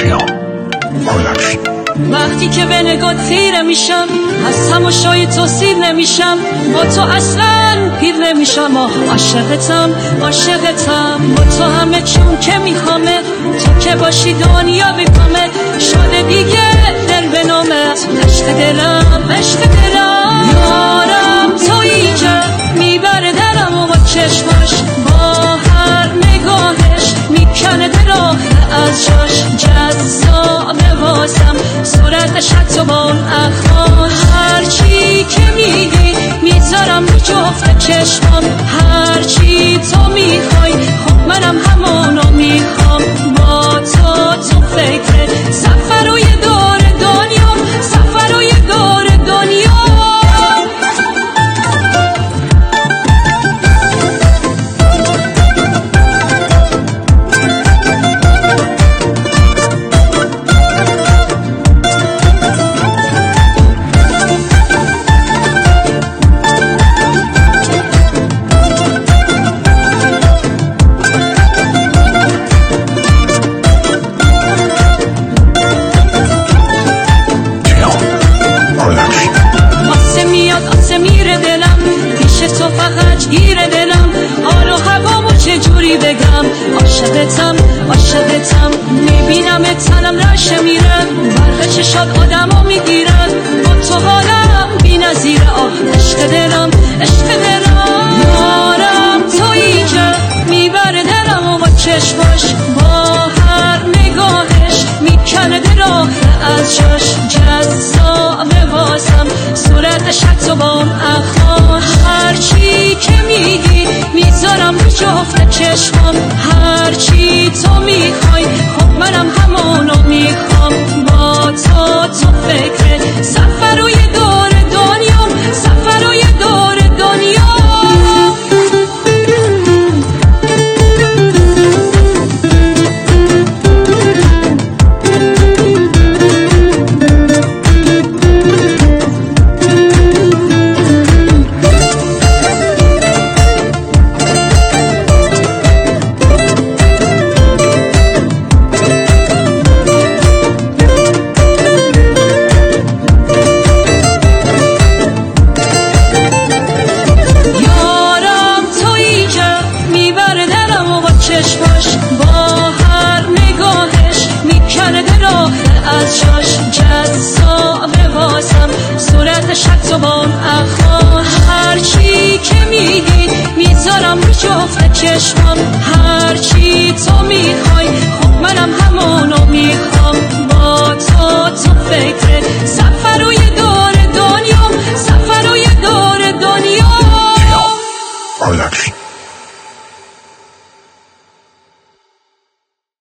وقتی که به نگاه تیره میشم از تماشای تو سیر نمیشم با تو اصلا پیر نمیشم عاشقتم با تو همه چون که میخوامه تو که باشی دنیا بیکامه شده دیگه دل به نامت عشق دلم یارم تویی که میبره دلم و با چشماش با هر نگاهش میکنه دل از جاش جذابه واسم صورتش حتی با اون اخماش هرچی که میگی میذارم رو جفت چشمام هرچی تو میخوای خب منم همونو میخوام با تو فکر سفرهای دور دنیا سفرهای دور دنیا میره دلم پیش تو فقط گیره دلم حال و هوامو چجوری بگم عاشقتم میبینم تنم رشه میره برق چشات آدمو میگیرن با تو حالم بی نظیره عشق دلم یارم تویی که میبره دلم و با چشماش با هر نگاهش میکنه دل از جاش جذابه واسم صورتش حتی با اون اخماش هرچی که میگی میذارم رو جفت چشمام هرچی تو میخوای خب منم همونو میخوام با تو فکر سفرهای دور دنیا سفرهای دور دنیا چشماش با هر نگاهش میکنه دل از جاش جذابه واسم صورتش حتی با اون اخماش هرچی که میگی میذارم رو جفت چشمام هرچی تو میخوای